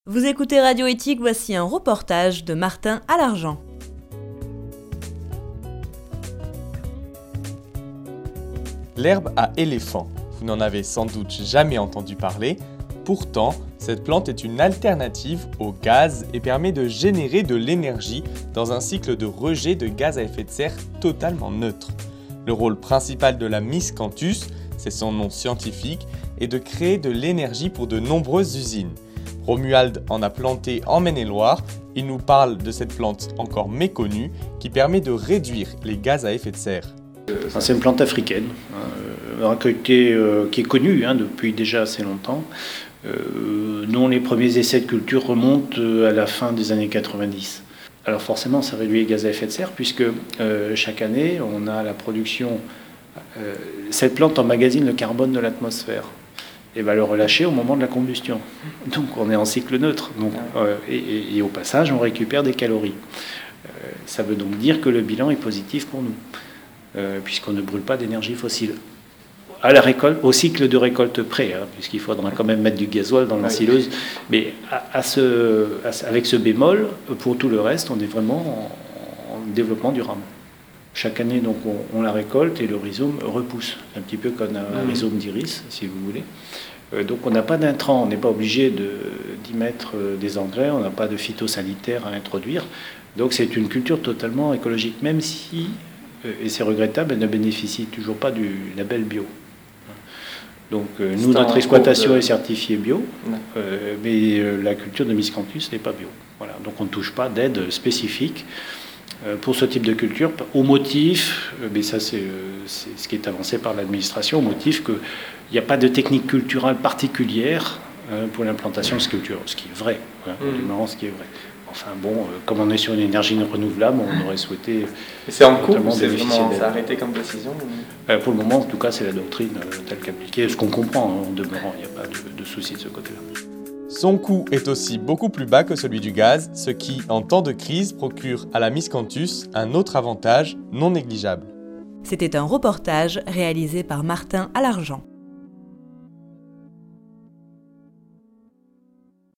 Vous écoutez Radio Éthique, voici un reportage de Martin Alargent. L'herbe à éléphant, vous n'en avez sans doute jamais entendu parler. Pourtant, cette plante est une alternative au gaz et permet de générer de l'énergie dans un cycle de rejet de gaz à effet de serre totalement neutre. Le rôle principal de la miscanthus, c'est son nom scientifique, est de créer de l'énergie pour de nombreuses usines. Romuald en a planté en Maine-et-Loire. Il nous parle de cette plante encore méconnue qui permet de réduire les gaz à effet de serre. C'est une plante africaine, qui est connue depuis déjà assez longtemps, dont les premiers essais de culture remontent à la fin des années 90. Alors forcément, ça réduit les gaz à effet de serre puisque chaque année, on a la production. Cette plante emmagasine le carbone de l'atmosphère et va le relâcher au moment de la combustion. Donc on est en cycle neutre. Donc, et au passage, on récupère des calories. Ça veut donc dire que le bilan est positif pour nous. Puisqu'on ne brûle pas d'énergie fossile. À la récolte, au cycle de récolte près, puisqu'il faudra quand même mettre du gasoil dans la sileuse, mais avec ce bémol, pour tout le reste, on est vraiment en développement durable. Chaque année, donc, on la récolte et le rhizome repousse, un petit peu comme un rhizome d'iris, si vous voulez. Donc on n'a pas d'intrants, on n'est pas obligé d'y mettre des engrais, on n'a pas de phytosanitaires à introduire. Donc c'est une culture totalement écologique, même si... Et c'est regrettable, elle ne bénéficie toujours pas du label bio. Donc nous, notre exploitation est certifiée bio, mais la culture de miscanthus n'est pas bio. Voilà. Donc on ne touche pas d'aide spécifique pour ce type de culture, au motif, mais ça c'est ce qui est avancé par l'administration, au motif qu'il n'y a pas de technique culturelle particulière pour l'implantation de cette culture, ce qui est vrai, ce qui est vrai. Enfin bon, comme on est sur une énergie renouvelable, on aurait souhaité... Et c'est en cours ou c'est vraiment arrêté comme décision Pour le moment, en tout cas, c'est la doctrine telle qu'appliquée. Ce qu'on comprend, en demeurant, il n'y a pas de souci de ce côté-là. Son coût est aussi beaucoup plus bas que celui du gaz, ce qui, en temps de crise, procure à la miscanthus un autre avantage non négligeable. C'était un reportage réalisé par Martin Alargent.